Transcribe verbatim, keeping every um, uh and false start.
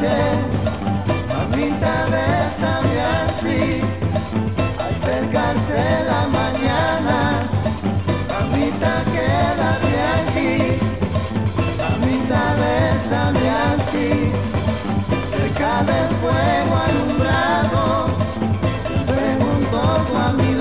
noche, mamita, bésame así. Acercarse la mañana, mamita, quédate aquí. Mamita, bésame así. Cerca del fuego alumbrado, siempre junto a mi